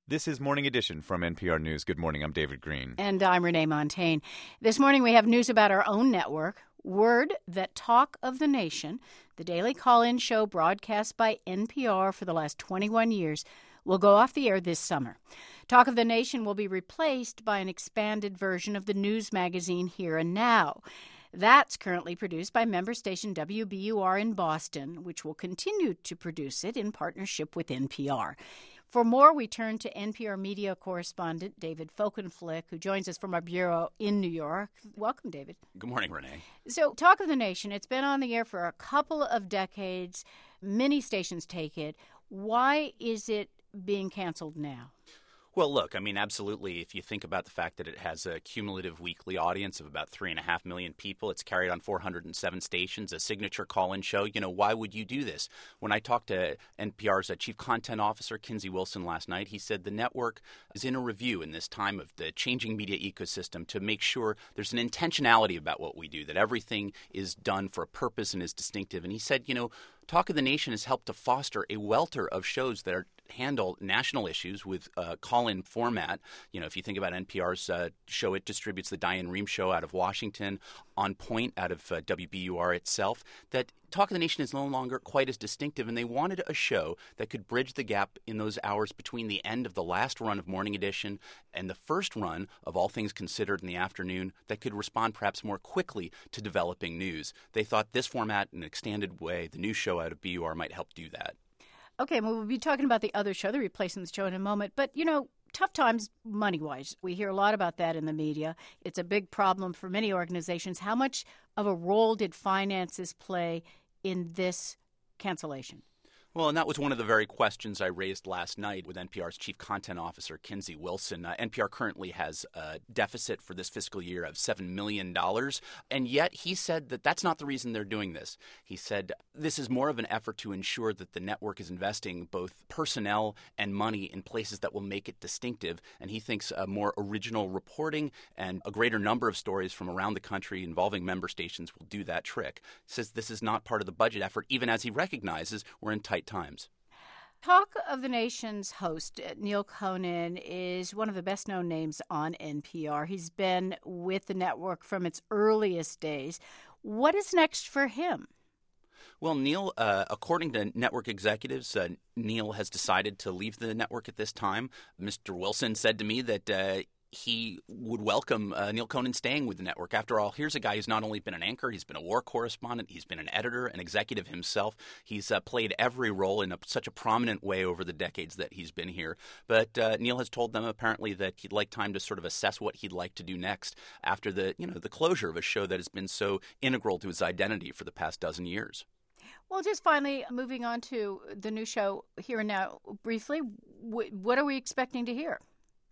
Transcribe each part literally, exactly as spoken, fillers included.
This is Morning Edition from N P R News. Good morning. I'm David Green. And I'm Renee Montaigne. This morning we have news about our own network, Word That Talk of the Nation, the daily call-in show broadcast by N P R for the last twenty-one years, will go off the air this summer. Talk of the Nation will be replaced by an expanded version of the news magazine Here and Now. That's currently produced by member station W B U R in Boston, which will continue to produce it in partnership with N P R. For more, we turn to N P R media correspondent David Folkenflik, who joins us from our bureau in New York. Welcome, David. Good morning, Renee. So, Talk of the Nation, it's been on the air for a couple of decades. Many stations take it. Why is it being canceled now? Well, look, I mean, absolutely. If you think about the fact that it has a cumulative weekly audience of about three and a half million people, it's carried on four hundred seven stations, a signature call-in show. You know, why would you do this? When I talked to N P R's chief content officer, Kinsey Wilson, last night, he said the network is in a review in this time of the changing media ecosystem to make sure there's an intentionality about what we do, that everything is done for a purpose and is distinctive. And he said, you know, Talk of the Nation has helped to foster a welter of shows that are handle national issues with uh, call-in format. You know, if you think about N P R's uh, show, it distributes the Diane Rehm Show out of Washington, On Point out of uh, W B U R itself, that Talk of the Nation is no longer quite as distinctive, and they wanted a show that could bridge the gap in those hours between the end of the last run of Morning Edition and the first run of All Things Considered in the afternoon that could respond perhaps more quickly to developing news. They thought this format, in an extended way, the new show out of B U R, might help do that. Okay, well, we'll be talking about the other show, the replacement show, in a moment. But, you know, tough times money-wise. We hear a lot about that in the media. It's a big problem for many organizations. How much of a role did finances play in this cancellation? Well, and that was one of the very questions I raised last night with N P R's chief content officer, Kinsey Wilson. Uh, N P R currently has a deficit for this fiscal year of seven million dollars, and yet he said that that's not the reason they're doing this. He said this is more of an effort to ensure that the network is investing both personnel and money in places that will make it distinctive, and he thinks a more original reporting and a greater number of stories from around the country involving member stations will do that trick. He says this is not part of the budget effort, even as he recognizes we're in tight times. Talk of the Nation's host, Neal Conan, is one of the best-known names on N P R. He's been with the network from its earliest days. What is next for him? Well, Neal, uh, according to network executives, uh, Neal has decided to leave the network at this time. Mister Wilson said to me that uh, he would welcome uh, Neal Conan staying with the network. After all, here's a guy who's not only been an anchor, he's been a war correspondent, he's been an editor, an executive himself. He's uh, played every role in a, such a prominent way over the decades that he's been here. But uh, Neal has told them apparently that he'd like time to sort of assess what he'd like to do next after the, you know, the closure of a show that has been so integral to his identity for the past dozen years. Well, just finally, moving on to the new show Here and Now, briefly, w- what are we expecting to hear?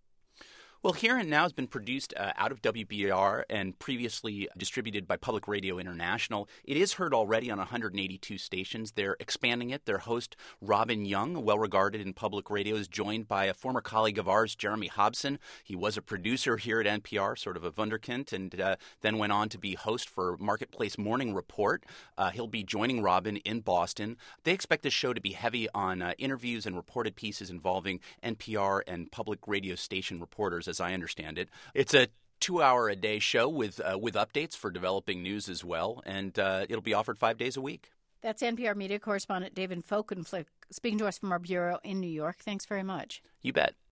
Well, Here and Now has been produced uh, out of W B U R and previously distributed by Public Radio International. It is heard already on one hundred eighty-two stations. They're expanding it. Their host, Robin Young, well-regarded in public radio, is joined by a former colleague of ours, Jeremy Hobson. He was a producer here at N P R, sort of a wunderkind, and uh, then went on to be host for Marketplace Morning Report. Uh, he'll be joining Robin in Boston. They expect this show to be heavy on uh, interviews and reported pieces involving N P R and public radio station reporters, as I understand it. It's a two-hour-a-day show with uh, with updates for developing news as well, and uh, it'll be offered five days a week. That's N P R media correspondent David Folkenflik speaking to us from our bureau in New York. Thanks very much. You bet.